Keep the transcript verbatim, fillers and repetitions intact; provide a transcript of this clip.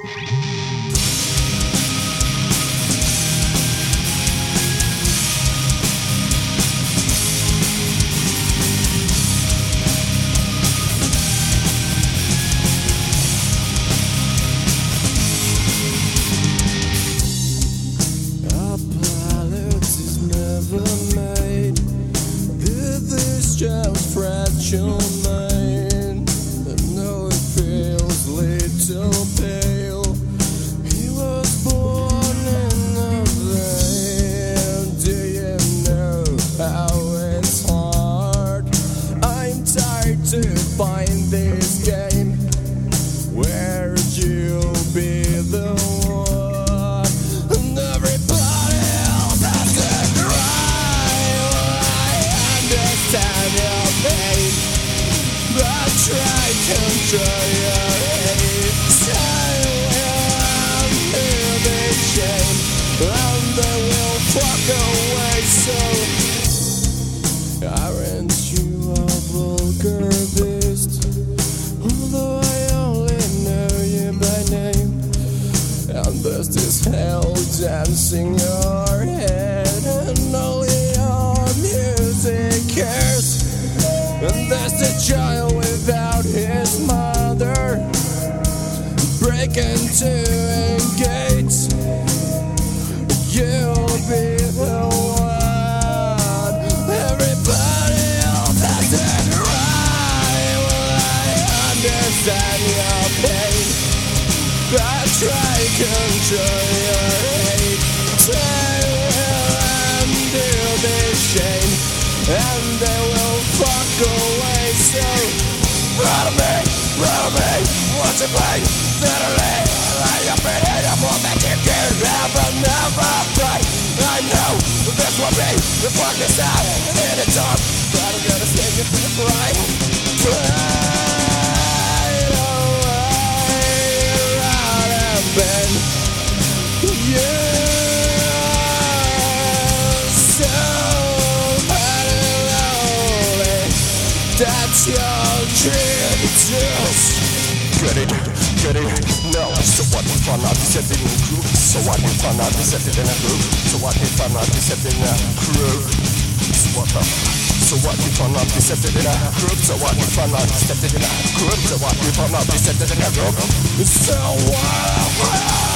Just fragile mind. I know it feels little pale. He was born in a vein. Do you know how it's hard? I'm tired to find this game where you'll be the one, and everybody else has to cry. I understand your pain, but try to control your hate. I will hear the shame, and they will walk away. So aren't you a vulgar beast? Although I only know you by name, and there's this hell dancing your head, and only your music cares. And there's the child without his mother, break into a gate. You'll be the one. Everybody else has to cry. Well, I understand your pain, but try to control your hate. I will undo this shame, and they will fuck away. So run of me, run of me, what's it play? Suddenly, I am ready to pull back in gear. Never, never play. I know this will be the fucking side in the dark, but I'm gonna sing it for the fly. Fly away, run and bend. Yeah. That's your dream, just get it, get it, no. So what if I'm not deceptive in a group? So what if I'm not deceptive in a group? So what if I'm not deceptive in a group? So what the So what if I'm not deceptive in a group? So what if I'm not deceptive in a group? So what if I'm not deceptive in a group? So what?